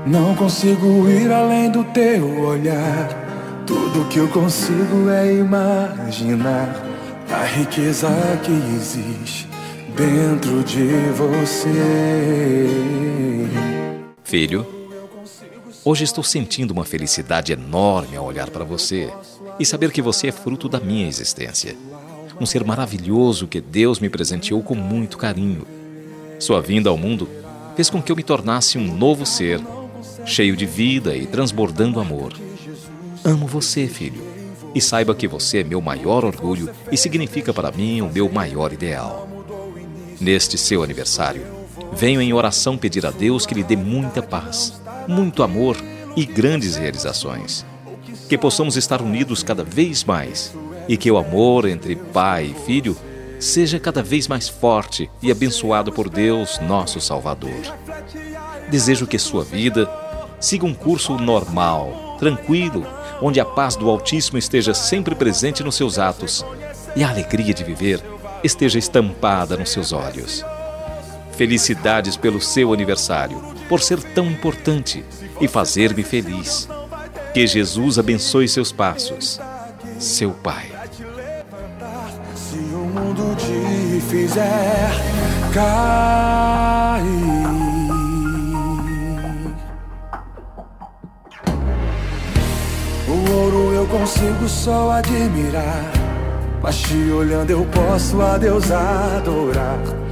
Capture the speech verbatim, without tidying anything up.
Não consigo ir além do teu olhar. Tudo que eu consigo é imaginar a riqueza que existe dentro de você. Filho, hoje estou sentindo uma felicidade enorme ao olhar para você e saber que você é fruto da minha existência. Um ser maravilhoso que Deus me presenteou com muito carinho. Sua vinda ao mundo fez com que eu me tornasse um novo ser, cheio de vida e transbordando amor. Amo você, filho, e saiba que você é meu maior orgulho e significa para mim o meu maior ideal. Neste seu aniversário, venho em oração pedir a Deus que lhe dê muita paz, muito amor e grandes realizações. Que possamos estar unidos cada vez mais e que o amor entre pai e filho seja cada vez mais forte e abençoado por Deus, nosso Salvador. Desejo que sua vida siga um curso normal, tranquilo, onde a paz do Altíssimo esteja sempre presente nos seus atos e a alegria de viver esteja estampada nos seus olhos. Felicidades pelo seu aniversário, por ser tão importante e fazer-me feliz. Que Jesus abençoe seus passos. Seu pai. Se o mundo te fizer cair, o ouro eu consigo só admirar, mas te olhando eu posso a Deus adorar.